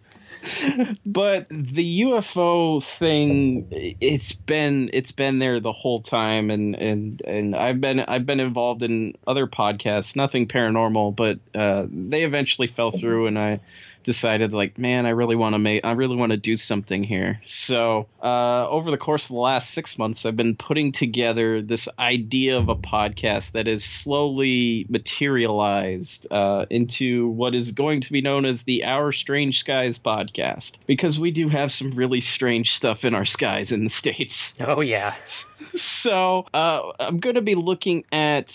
But the UFO thing, it's been there the whole time, and I've been involved in other podcasts, nothing paranormal, but they eventually fell through, and I decided, like, man, I really want to do something here. So over the course of the last 6 months, I've been putting together this idea of a podcast that is slowly materialized into what is going to be known as the Our Strange Skies podcast, because we do have some really strange stuff in our skies in the States. Oh, yeah. So I'm going to be looking at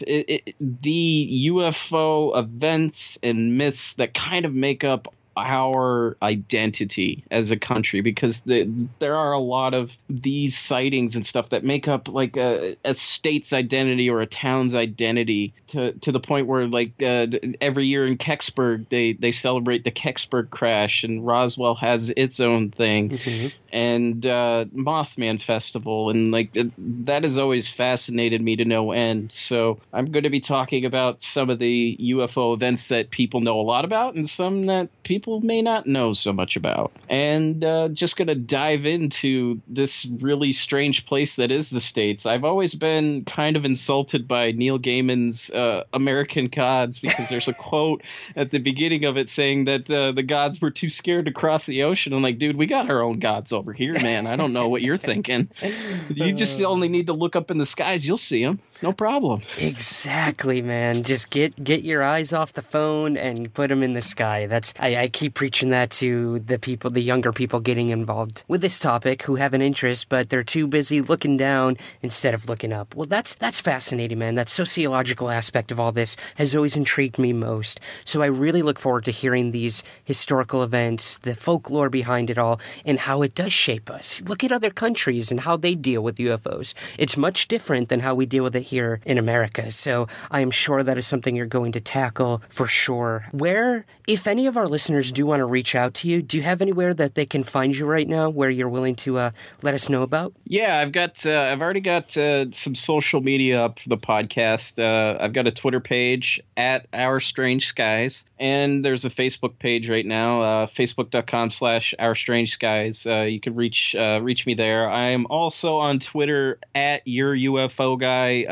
the UFO events and myths that kind of make up our identity as a country, because there are a lot of these sightings and stuff that make up like a state's identity or a town's identity to the point where, like, every year in Kecksburg they celebrate the Kecksburg crash, and Roswell has its own thing. Mm-hmm. And Mothman Festival, and like that has always fascinated me to no end. So I'm going to be talking about some of the UFO events that people know a lot about, and some that people may not know so much about, and just going to dive into this really strange place that is the States. I've always been kind of insulted by Neil Gaiman's American Gods, because there's a quote at the beginning of it saying that the gods were too scared to cross the ocean. I'm like, dude, we got our own gods over here, man. I don't know what you're thinking. You just only need to look up in the skies. You'll see them. No problem. Exactly, man. Just get your eyes off the phone and put them in the sky. I keep preaching that to the younger people getting involved with this topic who have an interest, but they're too busy looking down instead of looking up. Well, that's fascinating, man. That sociological aspect of all this has always intrigued me most. So I really look forward to hearing these historical events, the folklore behind it all, and how it does shape us. Look at other countries and how they deal with UFOs. It's much different than how we deal with it here in America. So I am sure that is something you're going to tackle for sure. Where, if any of our listeners do want to reach out to you, do you have anywhere that they can find you right now where you're willing to let us know about? Yeah, I've already got some social media up for the podcast. I've got a Twitter page at Our Strange Skies, and there's a Facebook page right now, facebook.com/Our Strange Skies. You can reach me there. I am also on Twitter at Your UFO Guy,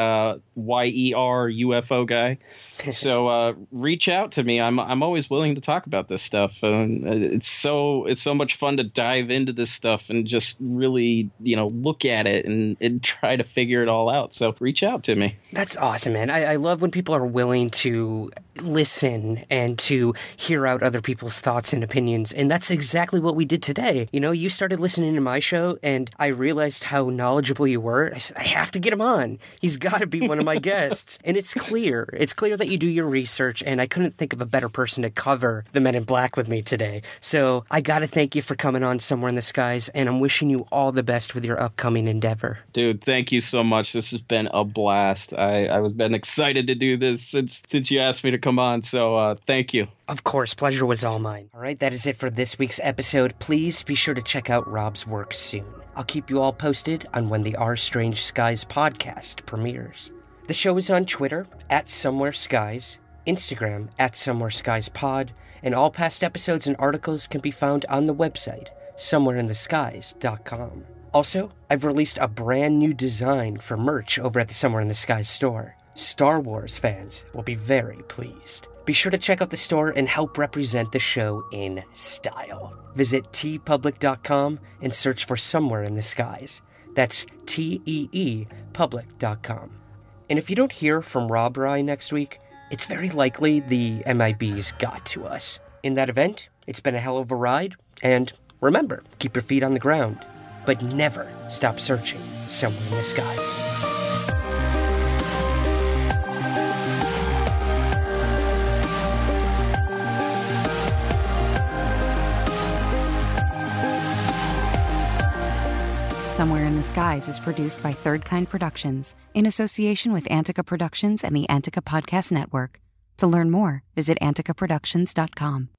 YER UFO Guy. So reach out to me. I'm always willing to talk about this stuff. It's so much fun to dive into this stuff and just really, look at it and try to figure it all out. So reach out to me. That's awesome, man. I love when people are willing to listen and to hear out other people's thoughts and opinions. And that's exactly what we did today. You started listening to my show and I realized how knowledgeable you were. I said, I have to get him on. He's got to be one of my guests. And it's clear that you do your research, and I couldn't think of a better person to cover the Men in Black with me today. So I got to thank you for coming on Somewhere in the Skies, and I'm wishing you all the best with your upcoming endeavor. Dude, thank you so much. This has been a blast. I've been excited to do this since you asked me to come on, so thank you. Of course, pleasure was all mine. All right, that is it for this week's episode. Please be sure to check out Rob's work soon. I'll keep you all posted on when the Our Strange Skies podcast premieres. The show is on Twitter at Somewhere Skies, Instagram at Somewhere Skies Pod, and all past episodes and articles can be found on the website, somewhereintheskies.com. Also, I've released a brand new design for merch over at the Somewhere in the Skies store. Star Wars fans will be very pleased. Be sure to check out the store and help represent the show in style. Visit teepublic.com and search for Somewhere in the Skies. That's teepublic.com. And if you don't hear from Rob or I next week, it's very likely the MIBs got to us. In that event, it's been a hell of a ride, and remember, keep your feet on the ground, but never stop searching somewhere in the skies. Somewhere in the Skies is produced by Third Kind Productions in association with Antica Productions and the Antica Podcast Network. To learn more, visit anticaproductions.com.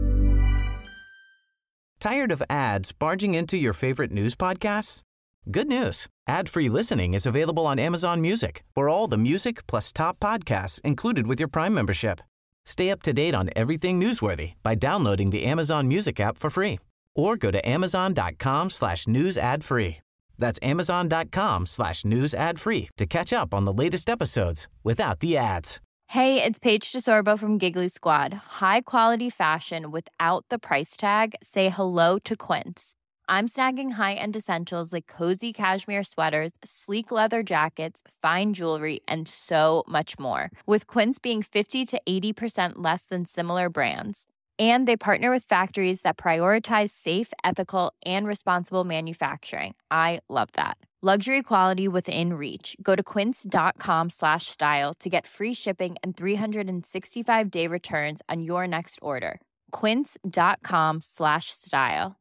Tired of ads barging into your favorite news podcasts? Good news. Ad-free listening is available on Amazon Music for all the music plus top podcasts included with your Prime membership. Stay up to date on everything newsworthy by downloading the Amazon Music app for free or go to amazon.com/news ad free. That's amazon.com/news ad free to catch up on the latest episodes without the ads. Hey, it's Paige DeSorbo from Giggly Squad. High quality fashion without the price tag. Say hello to Quince. I'm snagging high-end essentials like cozy cashmere sweaters, sleek leather jackets, fine jewelry, and so much more. With Quince being 50 to 80% less than similar brands. And they partner with factories that prioritize safe, ethical, and responsible manufacturing. I love that. Luxury quality within reach. Go to quince.com/style to get free shipping and 365-day returns on your next order. Quince.com/style.